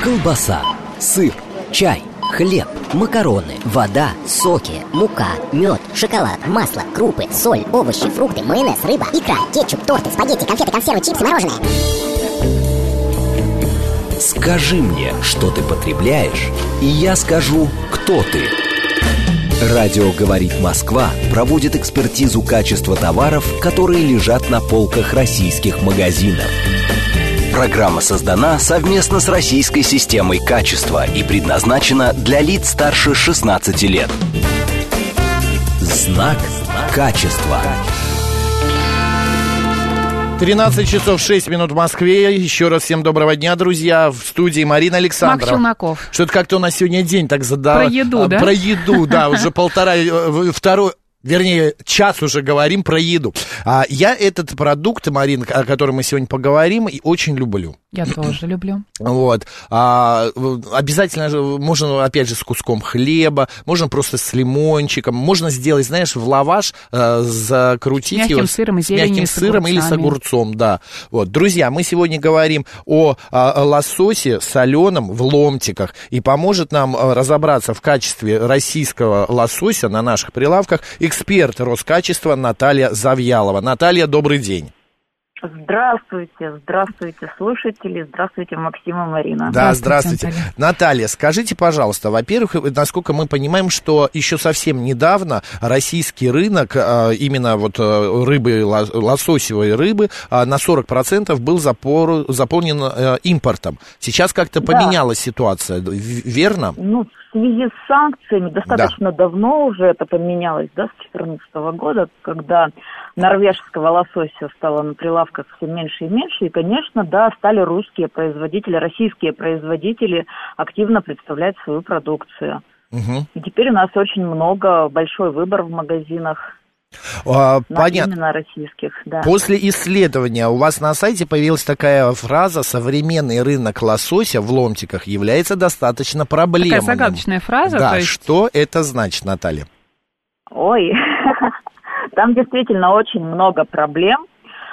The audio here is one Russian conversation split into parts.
колбаса, сыр, чай, хлеб, макароны, вода, соки, мука, мед, шоколад, масло, крупы, соль, овощи, фрукты, майонез, рыба, икра, кетчуп, торты, спагетти, конфеты, консервы, чипсы, мороженое. Скажи мне, что ты потребляешь, и я скажу, кто ты. Радио «Говорит Москва» проводит экспертизу качества товаров, которые лежат на полках российских магазинов. Программа создана совместно с Российской системой качества и предназначена для лиц старше 16 лет. Знак качества. 13 часов 6 минут в Москве. Еще раз всем доброго дня, друзья. В студии Марина Александрова. Мак Челноков. Что-то как-то у нас сегодня день так задал. Про еду, да? Про еду, да. Уже час уже говорим про еду. Я этот продукт, Марин, о котором мы сегодня поговорим, очень люблю. Я тоже люблю. Вот. Обязательно можно, опять же, с куском хлеба, можно просто с лимончиком, можно сделать, знаешь, в лаваш, закрутить с мягким его сыром, и с мягким сыром или с огурцом, да. Вот. Друзья, мы сегодня говорим о лососе соленом в ломтиках, и поможет нам разобраться в качестве российского лосося на наших прилавках эксперт Роскачества Наталья Завьялова. Наталья, добрый день. Здравствуйте, слушатели, здравствуйте, Максим и Марина. Да, здравствуйте. Наталья, скажите, пожалуйста, во-первых, насколько мы понимаем, что еще совсем недавно российский рынок, именно вот рыбы, лососевой рыбы, на 40% был заполнен импортом. Сейчас как-то поменялась ситуация, верно? В связи с санкциями достаточно давно уже это поменялось, с 2014 года, когда норвежского лосося стало на прилавках все меньше и меньше, и, конечно, стали российские производители активно представлять свою продукцию. Угу. И теперь у нас очень большой выбор в магазинах. Понятно. Именно российских, да. После исследования у вас на сайте появилась такая фраза: современный рынок лосося в ломтиках является достаточно проблемным. Такая загадочная фраза. Да, то есть... что это значит, Наталья? Ой, там действительно очень много проблем,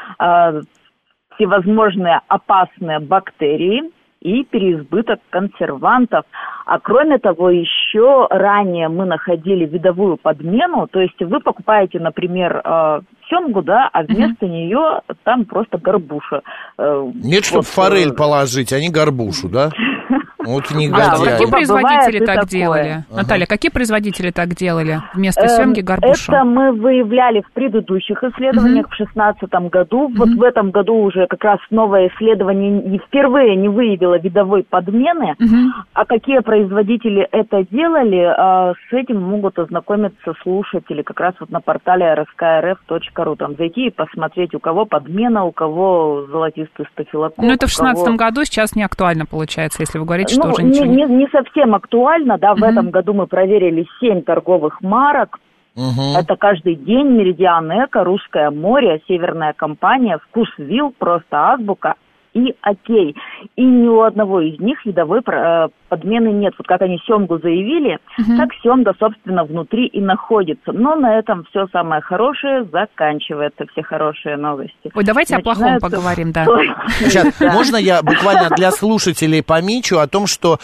всевозможные опасные бактерии и переизбыток консервантов. А кроме того, еще ранее мы находили видовую подмену, то есть вы покупаете, например, семгу, а вместо нее там просто горбуша. Нет, чтобы форель положить, а не горбушу, да? Вот негодяи. Какие производители так делали? Наталья, какие производители так делали вместо семги горбушу? Это мы выявляли в предыдущих исследованиях в 2016 году. Вот в этом году уже как раз новое исследование впервые не выявило видовой подмены. А какие производители это делали, с этим могут ознакомиться слушатели как раз вот на портале rsk.rf.ru. Там зайти и посмотреть, у кого подмена, у кого золотистый стафилококк. Ну, это в 2016 году, сейчас не актуально получается, если вы говорите, что уже ничего не совсем актуально, в этом году мы проверили 7 торговых марок. Это каждый день, Меридиан Эко, Русское море, Северная компания, Вкусвилл, Просто азбука и Окей. И ни у одного из них видовой подмены нет. Вот как они семгу заявили, так семга, собственно, внутри и находится. Но на этом все самое хорошее заканчивается, все хорошие новости. Ой, давайте о плохом поговорим, да. Сейчас, можно я буквально для слушателей помечу о том, что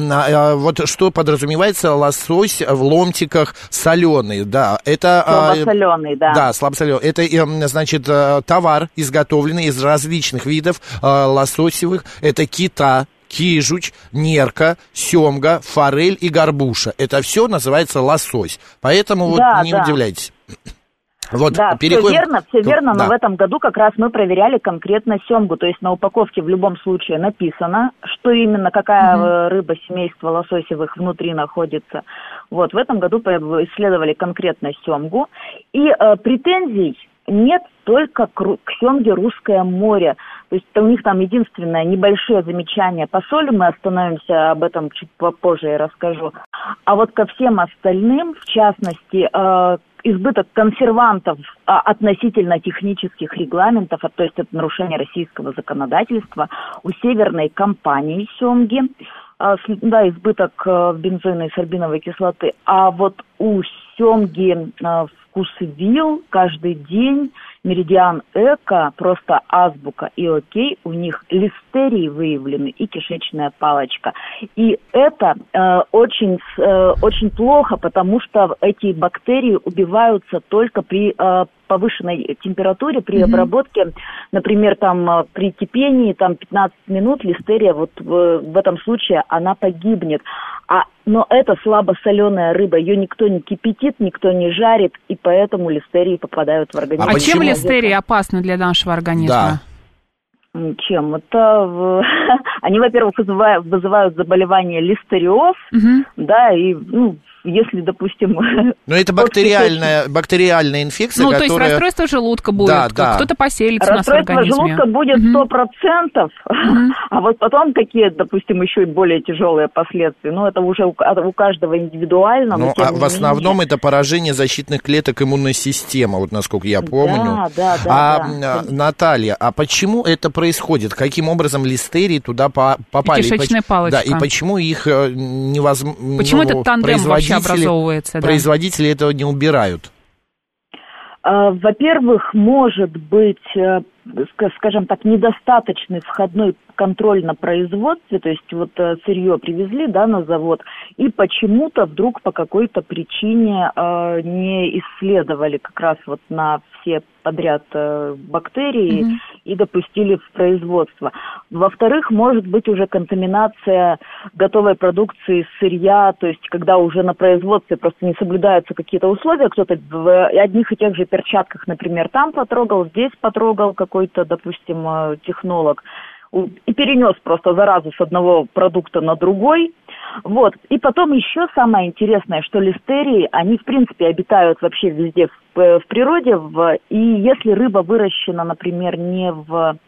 вот что подразумевается лосось в ломтиках соленый, да, это... Слабосоленый, да. Да, слабосоленый. Это, значит, товар, изготовленный из различных видов лососевых, это кита, кижуч, нерка, семга, форель и горбуша. Это все называется лосось. Поэтому не удивляйтесь. Вот, да, все верно, но в этом году как раз мы проверяли конкретно семгу, то есть на упаковке в любом случае написано, что именно, какая рыба семейства лососевых внутри находится. Вот, в этом году исследовали конкретно семгу, и претензий нет только к семге Русское море. То есть у них там единственное небольшое замечание по соли, мы остановимся, об этом чуть попозже я расскажу. А вот ко всем остальным, в частности, избыток консервантов относительно технических регламентов, то есть это нарушение российского законодательства, у Северной компании семги, избыток бензойной и сорбиновой кислоты, а вот у семги Вкусвилл каждый день Меридиан Эко, просто азбука и окей, у них листерии выявлены и кишечная палочка. И это очень плохо, потому что эти бактерии убиваются только при повышенной температуре, при обработке, например, там при кипении, там 15 минут листерия, вот в этом случае она погибнет. Но это слабосоленая рыба, ее никто не кипятит, никто не жарит, и поэтому листерии попадают в организм. А чем листерии опасны для нашего организма? Да. Чем? Это они, во-первых, вызывают заболевание листериоз, да, и, если, допустим... Но это бактериальная инфекция, которая... то есть расстройство желудка будет, кто-то поселится у нас в организме. Расстройство желудка будет 100%, а вот потом какие, допустим, еще и более тяжелые последствия, это уже у каждого индивидуально. В основном это поражение защитных клеток иммунной системы, вот насколько я помню. Да. Наталья, а почему это происходит? Каким образом листерии туда попали? Кишечная палочка. Да, и почему их невозможно... Почему этот тандем вообще образовывается? Производители этого не убирают? Во-первых, может быть, скажем так, недостаточный входной контроль на производстве, то есть вот сырье привезли, на завод, и почему-то вдруг по какой-то причине не исследовали как раз вот на все подряд бактерии и допустили в производство. Во-вторых, может быть уже контаминация готовой продукции, сырья, то есть когда уже на производстве просто не соблюдаются какие-то условия, кто-то в одних и тех же перчатках, например, там потрогал, здесь потрогал какой-то, допустим, технолог, и перенес просто заразу с одного продукта на другой. Вот. И потом еще самое интересное, что листерии, они в принципе обитают вообще везде в природе, и если рыба выращена, например, не в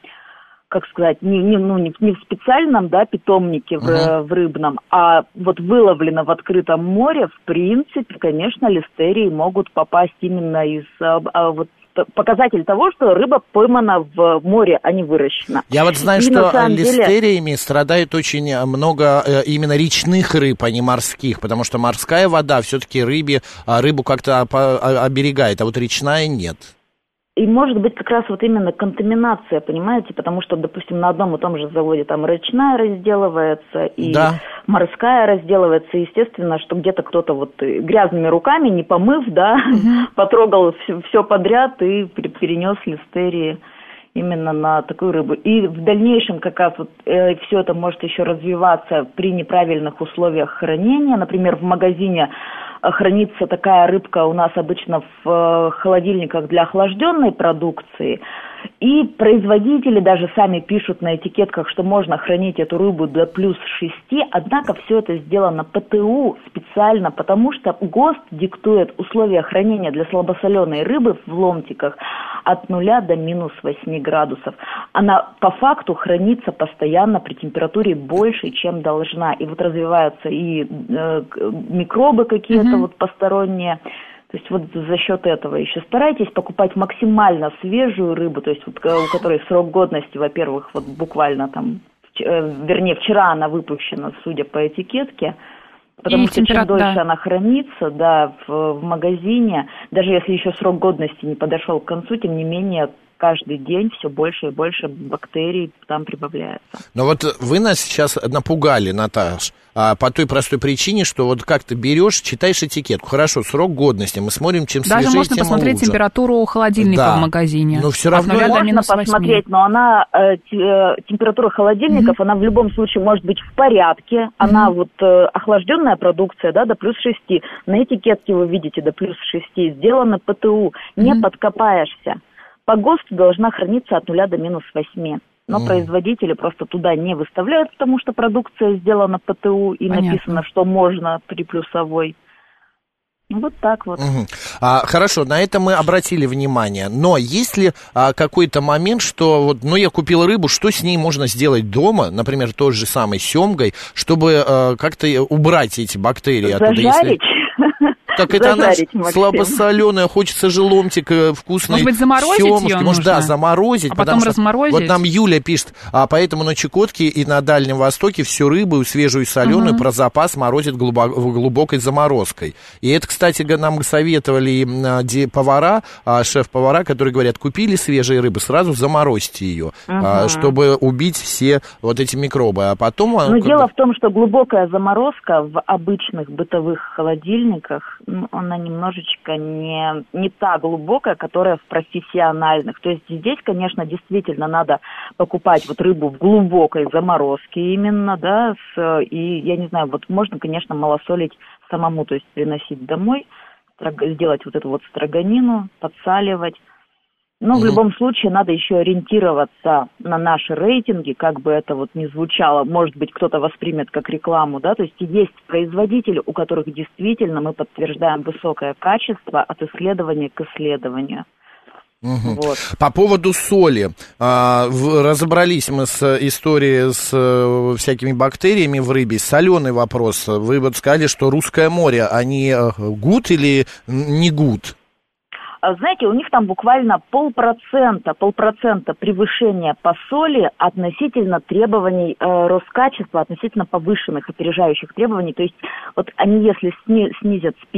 специальном, вот в рыбном, а вот выловлена в открытом море, в принципе, конечно, листерии могут попасть именно из показатель того, что рыба поймана в море, а не выращена. Я вот знаю, что листериями страдает очень много именно речных рыб, а не морских, потому что морская вода все-таки рыбу как-то оберегает, а вот речная нет. И может быть как раз вот именно контаминация, понимаете, потому что, допустим, на одном и том же заводе там речная разделывается, и морская разделывается, и естественно, что где-то кто-то вот грязными руками, не помыв, потрогал все подряд и перенес листерии именно на такую рыбу. И в дальнейшем как раз вот все это может еще развиваться при неправильных условиях хранения. Например, в магазине хранится такая рыбка у нас обычно в холодильниках для охлажденной продукции. И производители даже сами пишут на этикетках, что можно хранить эту рыбу до плюс 6, однако все это сделано ПТУ специально, потому что ГОСТ диктует условия хранения для слабосоленой рыбы в ломтиках от 0 до минус 8 градусов. Она по факту хранится постоянно при температуре больше, чем должна. И вот развиваются и микробы какие-то вот посторонние. То есть вот за счет этого еще старайтесь покупать максимально свежую рыбу, то есть вот, у которой срок годности, во-первых, вот буквально там, вчера она выпущена, судя по этикетке, потому что чем дольше она хранится, в магазине, даже если еще срок годности не подошел к концу, тем не менее каждый день все больше и больше бактерий там прибавляется. Но вот вы нас сейчас напугали, Наташ, по той простой причине, что вот как ты берешь, читаешь этикетку, хорошо, срок годности, мы смотрим, чем свежее, даже можно посмотреть лучше. Температуру холодильника в магазине. Но все равно можно посмотреть, но она температура холодильников, она в любом случае может быть в порядке. Она вот охлажденная продукция, до плюс 6. На этикетке вы видите до плюс 6. Сделано ПТУ, не подкопаешься. По ГОСТу должна храниться от 0 до минус 8. Но производители просто туда не выставляют, потому что продукция сделана ПТУ и написано, что можно при плюсовой. Вот так вот. Хорошо, на это мы обратили внимание. Но есть ли какой-то момент, что я купил рыбу, что с ней можно сделать дома, например, той же самой семгой, чтобы как-то убрать эти бактерии оттуда? Зажарить? Так это она слабосоленая, хочется же ломтик вкусный. Может быть, заморозить семушки. ее Может, нужно? да, заморозить. А потом разморозить? Вот нам Юля пишет, поэтому на Чукотке и на Дальнем Востоке всю рыбу, свежую и соленую, про запас морозят глубокой заморозкой. И это, кстати, нам советовали повара, шеф-повара, которые говорят, купили свежие рыбы, сразу заморозьте ее, чтобы убить все вот эти микробы. А потом... Но дело в том, что глубокая заморозка в обычных бытовых холодильниках, она немножечко не та глубокая, которая в профессиональных. То есть здесь, конечно, действительно надо покупать вот рыбу в глубокой заморозке именно, да, и, я не знаю, вот можно, конечно, малосолить самому, то есть приносить домой, сделать вот эту вот строганину, подсаливать. Но в любом случае надо еще ориентироваться на наши рейтинги, как бы это вот ни звучало, может быть, кто-то воспримет как рекламу, да, то есть есть производители, у которых действительно мы подтверждаем высокое качество от исследования к исследованию. Вот. По поводу соли. Разобрались мы с историей с всякими бактериями в рыбе. Соленый вопрос. Вы вот сказали, что Русское море, они гуд или не гуд? Знаете, у них там буквально полпроцента превышения по соли относительно требований Роскачества, относительно повышенных, опережающих требований. То есть вот они, если снизят с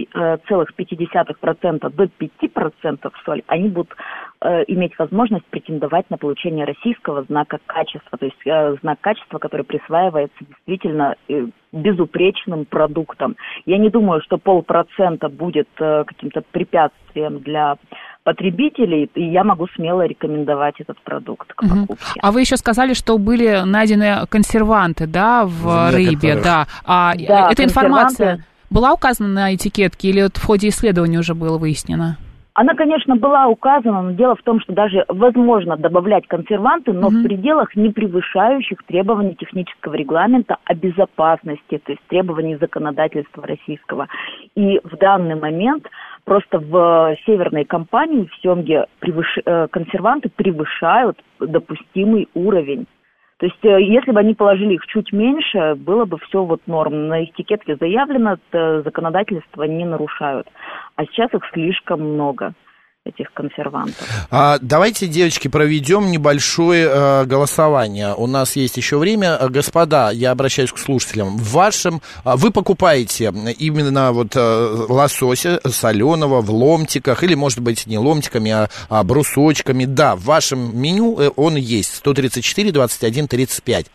5,5% до 5% соль, они будут иметь возможность претендовать на получение российского знака качества. То есть знак качества, который присваивается действительно безупречным продуктом. Я не думаю, что 0,5% будет каким-то препятствием для потребителей, и я могу смело рекомендовать этот продукт к покупке. А вы еще сказали, что были найдены консерванты, да, в рыбе, да. Да, эта информация была указана на этикетке или в ходе исследования уже было выяснено? Она, конечно, была указана, но дело в том, что даже возможно добавлять консерванты, но в пределах, не превышающих требований технического регламента о безопасности, то есть требований законодательства российского. И в данный момент просто в северной компании в Семге консерванты превышают допустимый уровень. То есть, если бы они положили их чуть меньше, было бы все вот норм. На этикетке заявлено, законодательство не нарушают. А сейчас их слишком много, этих консервантов. Давайте, девочки, проведем небольшое голосование. У нас есть еще время. Господа, я обращаюсь к слушателям. Вы покупаете именно вот лосося соленого в ломтиках, или, может быть, не ломтиками, а брусочками. Да, в вашем меню он есть. 134, 21, 35.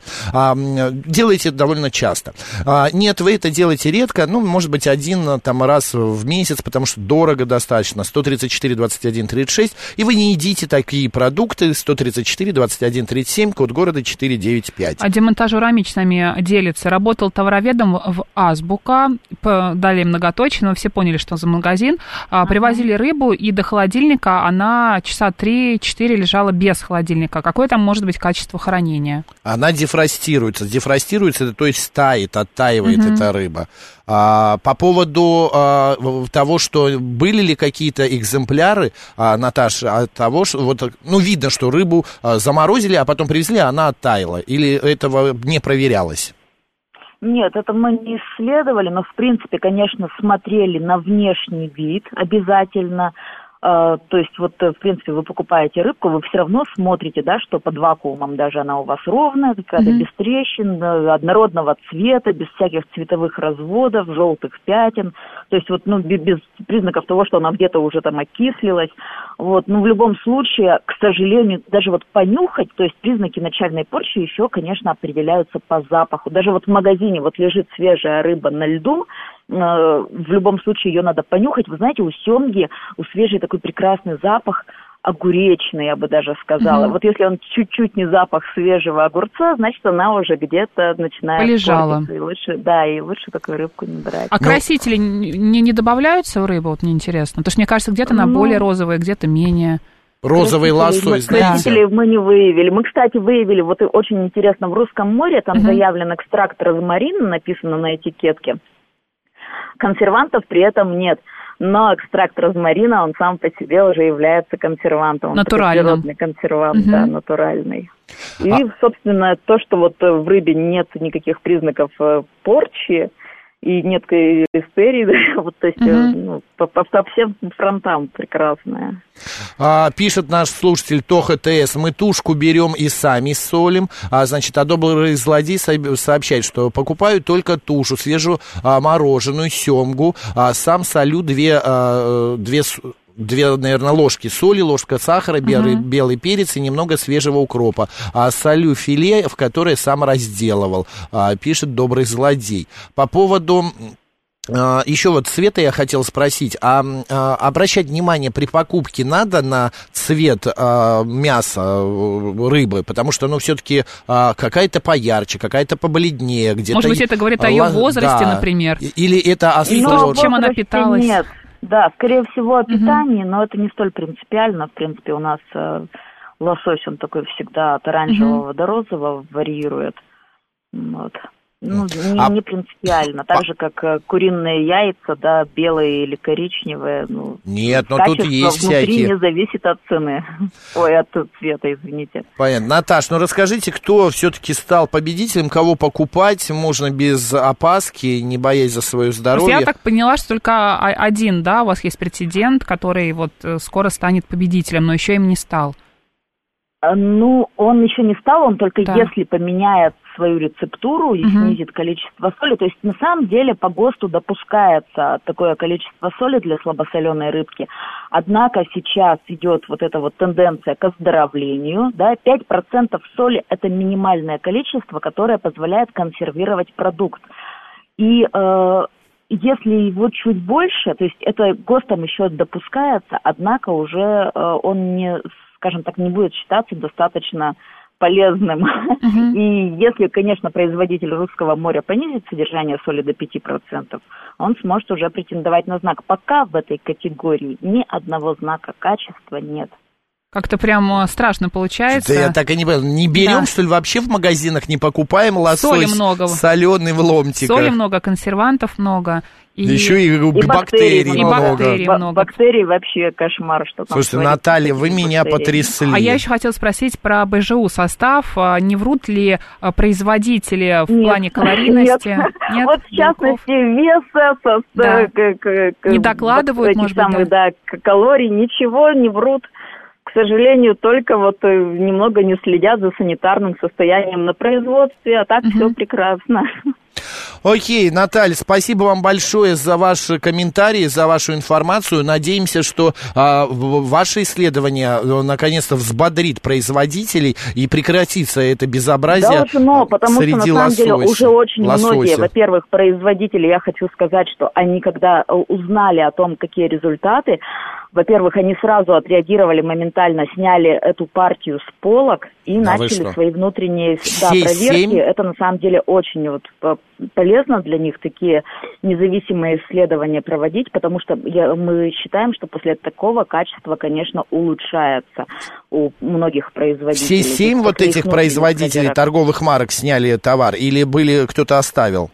Делаете довольно часто. Нет, вы это делаете редко. Ну, может быть, один там раз в месяц, потому что дорого достаточно. 134, 21, 36, и вы не едите такие продукты. 134, 21, 37, код города 495. А демонтажер Рамич с нами делится. Работал товароведом в Азбука, дали многоточие, но все поняли, что за магазин. Привозили рыбу, и до холодильника она часа 3-4 лежала без холодильника. Какое там может быть качество хранения? Она дефростируется. Дефростируется, это то есть тает, оттаивает эта рыба. По поводу того, что были ли какие-то экземпляры, Наташа, от того, что вот, ну, видно, что рыбу заморозили, а потом привезли, а она оттаяла. Или этого не проверялось? Нет, это мы не исследовали, но, в принципе, конечно, смотрели на внешний вид обязательно. То есть, вот, в принципе, вы покупаете рыбку, вы все равно смотрите, да, что под вакуумом даже она у вас ровная, какая-то без трещин, однородного цвета, без всяких цветовых разводов, желтых пятен. То есть, вот, ну, без признаков того, что она где-то уже там окислилась. Вот, ну, в любом случае, к сожалению, даже вот понюхать, то есть признаки начальной порчи еще, конечно, определяются по запаху. Даже вот в магазине вот лежит свежая рыба на льду, в любом случае ее надо понюхать. Вы знаете, у семги, у свежей такой прекрасный запах, огуречный, я бы даже сказала. Вот если он чуть-чуть не запах свежего огурца, значит, она уже где-то начинает полежала. И лучше такую рыбку не брать. А красители не добавляются в рыбу? Вот мне интересно. Потому что, мне кажется, где-то она более розовая, где-то менее. Розовый лосось, красителей мы не выявили. Мы, кстати, выявили, вот очень интересно, в Русском море там заявлен экстракт розмарина, написано на этикетке. Консервантов при этом нет. Но экстракт розмарина, он сам по себе уже является консервантом. Он натуральным. Природный консервант, да, натуральный. И, собственно, то, что вот в рыбе нет никаких признаков порчи, и нет листерии, да, вот, то есть, по всем фронтам прекрасная. Пишет наш слушатель Тоха ТС: мы тушку берем и сами солим. Значит, добрый злодей сообщает, что покупаю только тушу, свежемороженую семгу, сам солю две, наверное, ложки соли, ложка сахара, белый перец и немного свежего укропа. Солю филе, в которое сам разделывал, пишет добрый злодей. По поводу... Еще вот цвета я хотел спросить, обращать внимание при покупке надо на цвет мяса, рыбы, потому что, все-таки какая-то поярче, какая-то побледнее, где-то... Может быть, это говорит о ее возрасте, да, например? Или это особо... Чем она питалась? Нет, да, скорее всего о питании, но это не столь принципиально. В принципе, у нас лосось, он такой всегда от оранжевого до розового варьирует, вот. Не принципиально. Так же, как куриные яйца, да, белые или коричневые. Нет, но тут есть внутри всякие. Не зависит от цены. Ой, от цвета, извините. Понятно. Наташ, расскажите, кто все-таки стал победителем, кого покупать можно без опаски, не боясь за свое здоровье? Я так поняла, что только один, да, у вас есть претендент, который вот скоро станет победителем, но еще им не стал. Он еще не стал, он только если поменяет свою рецептуру и снизит количество соли. То есть, на самом деле, по ГОСТу допускается такое количество соли для слабосоленой рыбки. Однако сейчас идет вот эта вот тенденция к оздоровлению. Да, 5% соли – это минимальное количество, которое позволяет консервировать продукт. И если его чуть больше, то есть это ГОСТом еще допускается, однако уже он не, скажем так, не будет считаться достаточно полезным. И если, конечно, производитель Русского моря понизит содержание соли до 5%, он сможет уже претендовать на знак. Пока в этой категории ни одного знака качества нет. Как-то прям страшно получается. Да я так и не понял. Не берем, что ли, вообще в магазинах, не покупаем лосось соленый в ломтиках? Соли много, консервантов много. Еще и бактерий много. Бактерий вообще кошмар. Что там. Слушайте, Наталья, вы меня потрясли. А я еще хотела спросить про БЖУ состав. Не врут ли производители в плане калорийности? Нет. Вот в частности веса, не докладывают, может быть, калорий, ничего не врут. К сожалению, только вот немного не следят за санитарным состоянием на производстве, а так все прекрасно. Окей, Наталья, спасибо вам большое за ваши комментарии, за вашу информацию. Надеемся, что ваше исследование наконец-то взбодрит производителей и прекратится это безобразие среди лосося. Деле уже очень многие, во-первых, производители, я хочу сказать, что они, когда узнали о том, какие результаты, во-первых, они сразу отреагировали, моментально сняли эту партию с полок и начали свои внутренние проверки. Это на самом деле очень полезно для них такие независимые исследования проводить, потому что мы считаем, что после такого качество, конечно, улучшается у многих производителей. Все 7 вот этих производителей торговых марок сняли товар или кто-то оставил?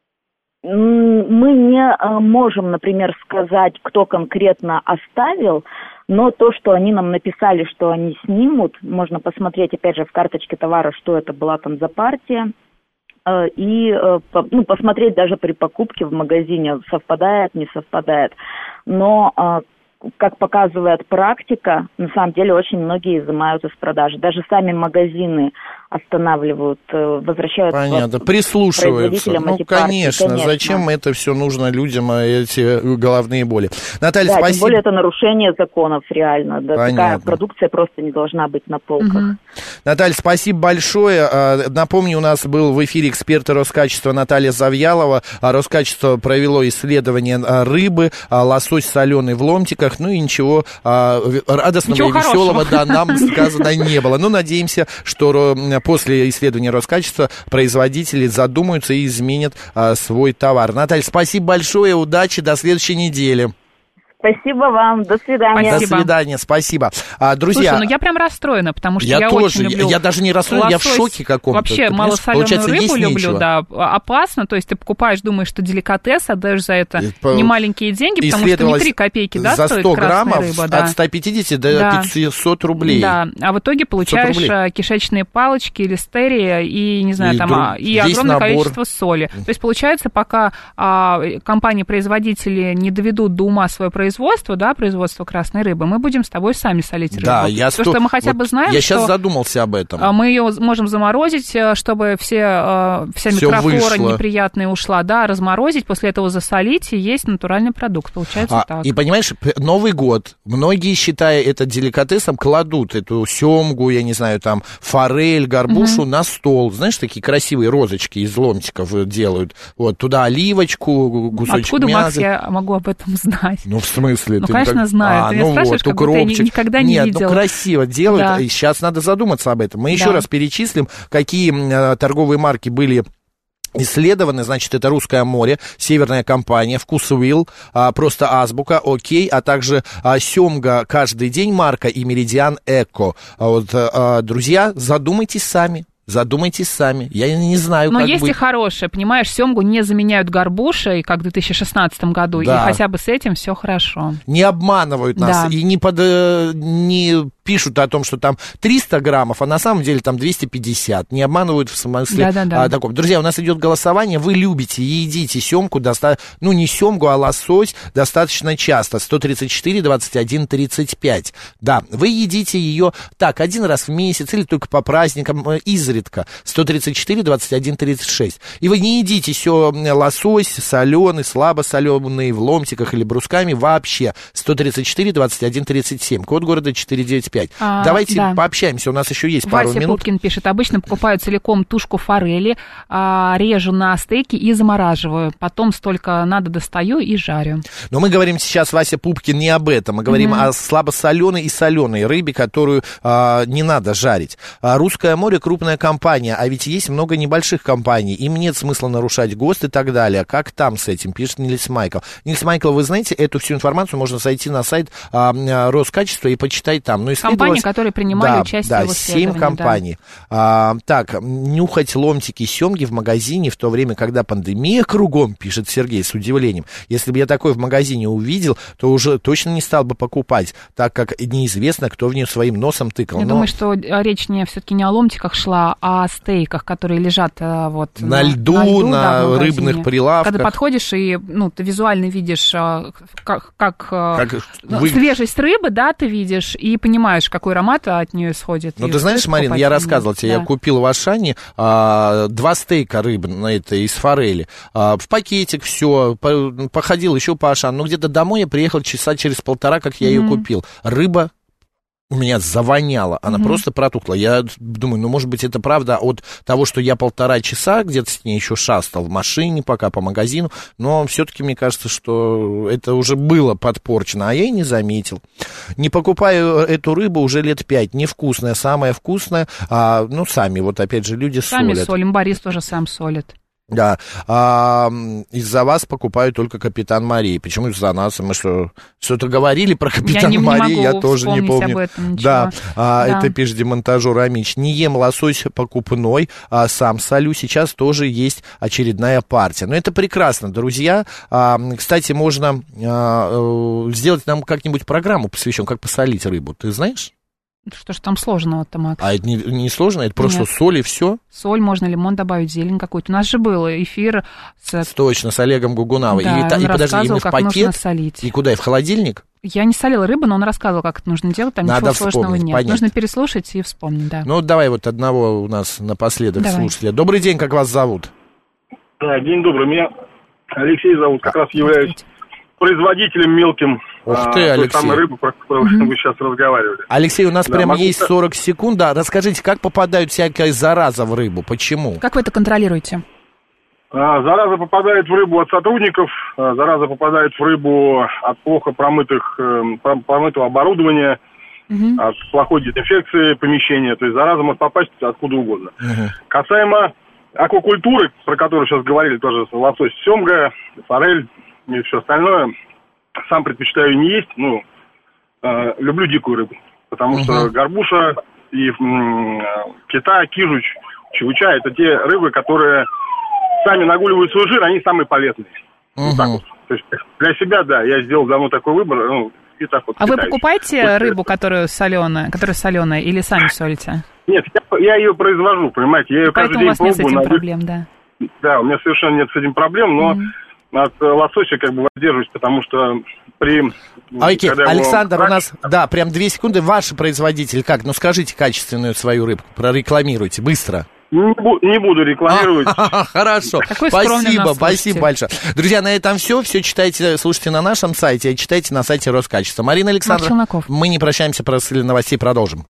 Мы не можем, например, сказать, кто конкретно оставил, но то, что они нам написали, что они снимут, можно посмотреть, опять же, в карточке товара, что это была там за партия, и посмотреть даже при покупке в магазине, совпадает, не совпадает. Но, как показывает практика, на самом деле очень многие изымают из продажи. Даже сами магазины останавливают, возвращают. Понятно, прислушиваются. Конечно, зачем это все нужно людям, эти головные боли? Наталья, спасибо. Тем более это нарушение законов реально. Да, такая продукция просто не должна быть на полках. Наталья, спасибо большое. Напомню, у нас был в эфире эксперт Роскачества Наталья Завьялова. Роскачество провело исследование рыбы, лосось соленый в ломтиках. И ничего радостного и веселого нам сказано не было. Но надеемся, что после исследования Роскачества производители задумаются и изменят свой товар. Наталья, спасибо большое, удачи, до следующей недели. Спасибо вам, до свидания. Спасибо. До свидания, спасибо. Друзья, Слушай, ну я прям расстроена, потому что я тоже, очень люблю я даже не расстроен, я в шоке каком-то. Вообще малосоленую рыбу люблю, да, опасно, то есть ты покупаешь, думаешь, что деликатес, отдаешь за это немаленькие деньги, потому что не 3 копейки, да, за стоит 100 красная граммов рыба, да. от 150 до 500 рублей. Да, а в итоге получаешь кишечные палочки, листерия и, не знаю, и огромное количество соли. То есть получается, пока компании-производители не доведут до ума свое производство, да, производство красной рыбы, мы будем с тобой сами солить рыбу. Да, что мы хотя бы знаем, я сейчас что задумался об этом. Мы ее можем заморозить, чтобы вся микрофлора неприятная ушла, да, разморозить, после этого засолить и есть натуральный продукт. Получается так. И понимаешь, Новый год, многие, считая это деликатесом, кладут эту семгу, я не знаю, там, форель, горбушу на стол. Знаешь, такие красивые розочки из ломтиков делают. Вот, туда оливочку, кусочек Откуда, мяса. Макс, я могу об этом знать? Ну, в смысле? Ну, конечно, знаю. Ты меня спрашиваешь, как будто я никогда не видела. Нет, ну, красиво делают. Да. И сейчас надо задуматься об этом. Мы еще раз перечислим, какие торговые марки были исследованы. Значит, это «Русское море», «Северная компания», «Вкусвилл», просто «Азбука», «Окей», а также «Семга каждый день» марка и «Меридиан Эко». Вот, друзья, задумайтесь сами. Задумайтесь сами. Я не знаю, но как есть быть. и хорошие, понимаешь, семгу не заменяют горбушей, как в 2016 году, и хотя бы с этим все хорошо. Не обманывают нас и не пишут о том, что там 300 граммов, а на самом деле там 250. Не обманывают в смысле таком. Друзья, у нас идет голосование. Вы любите и едите семку, не семгу, а лосось достаточно часто. 134, 21, 35. Да, вы едите ее так, один раз в месяц или только по праздникам, изредка. 134, 21, 36. И вы не едите лосось соленый, слабосоленый, в ломтиках или брусками вообще. 134, 21, 37. Код города 495. Давайте пообщаемся, у нас еще есть пару минут. Вася Пупкин пишет: обычно покупаю целиком тушку форели, режу на стейки и замораживаю. Потом столько надо достаю и жарю. Но мы говорим сейчас, Вася Пупкин, не об этом. Мы говорим о слабосоленой и соленой рыбе, которую не надо жарить. «Русское море» — крупная компания, а ведь есть много небольших компаний. Им нет смысла нарушать ГОСТ и так далее. Как там с этим, пишет Нильс Майкл. Нильс Майкл, вы знаете, эту всю информацию можно зайти на сайт Роскачества и почитать там. Компании, которые принимали участие в исследовании. 7 компаний. Так, нюхать ломтики семги в магазине в то время, когда пандемия кругом, пишет Сергей с удивлением. Если бы я такое в магазине увидел, то уже точно не стал бы покупать, так как неизвестно, кто в нее своим носом тыкал. Я думаю, что речь все-таки не о ломтиках шла, а о стейках, которые лежат на льду, на рыбных прилавках. Когда подходишь и ты визуально видишь, свежесть рыбы, да, ты видишь, и понимаешь, какой аромат от нее исходит. Ну, ты знаешь, Марина, я рассказывал тебе, я купил в Ашане 2 стейка рыбы из форели. В пакетик все, походил еще по Ашану. Но где-то домой я приехал часа через 1,5, как я ее купил. Рыба у меня завоняла, она просто протухла. Я думаю, может быть, это правда от того, что я 1,5 часа где-то с ней еще шастал в машине, пока по магазину, но все-таки мне кажется, что это уже было подпорчено, а я и не заметил. Не покупаю эту рыбу уже лет 5, невкусная, самая вкусная, сами, опять же, люди солят. Сами солим, Борис тоже сам солит. Да, из-за вас покупаю только «Капитан Мария». Почему из-за нас? Мы что-то говорили про «Капитан Мария», я тоже не помню. Об этом, да, это пишет демонтажер Амич. Не ем лосось покупной, сам солю. Сейчас тоже есть очередная партия. Но это прекрасно, друзья. Кстати, можно сделать нам как-нибудь программу, посвященную, как посолить рыбу. Ты знаешь? Что ж там сложного-то, Макс? А это не сложно? Это просто соль и все? Соль, можно лимон добавить, зелень какую-то. У нас же был эфир Точно, с Олегом Гугуновым. Да, и подожди, именно в пакет? Солить. И куда? И в холодильник? Я не солила рыбу, но он рассказывал, как это нужно делать. Там надо ничего сложного нет. Понять. Нужно переслушать и вспомнить, да. Ну, давай одного у нас напоследок слушателя. Добрый день, как вас зовут? День добрый, меня Алексей зовут. Как раз являюсь производителем мелким той самой рыбы, про которую вы сейчас разговаривали. Алексей, у нас прямо есть 40 секунд. Да, расскажите, как попадает всякая зараза в рыбу? Почему? Как вы это контролируете? Зараза попадает в рыбу от сотрудников, зараза попадает в рыбу от плохо промытого оборудования, от плохой дезинфекции помещения. То есть зараза может попасть откуда угодно. Касаемо аквакультуры, про которую сейчас говорили, тоже лосось, семга, форель и все остальное, сам предпочитаю не есть, люблю дикую рыбу. Потому что горбуша и кита, кижуч, чевуча – это те рыбы, которые сами нагуливают свой жир, они самые полезные. Вот так вот. То есть для себя, да, я сделал давно такой выбор, и так вот. А вы покупаете рыбу, которая соленая, или сами солите? Нет, я ее произвожу, понимаете, я ее каждый день пробую. Поэтому у вас нет с этим проблем, да? Да, у меня совершенно нет с этим проблем, но от лосося как бы воздерживаюсь, потому что Окей, Александр, у нас, прям 2 секунды, ваш производитель как? Скажите качественную свою рыбку, прорекламируйте, быстро. Не буду рекламировать. Хорошо, спасибо большое. Друзья, на этом все читайте, слушайте на нашем сайте, читайте на сайте Роскачества. Марина Александровна, мы не прощаемся, после новостей продолжим.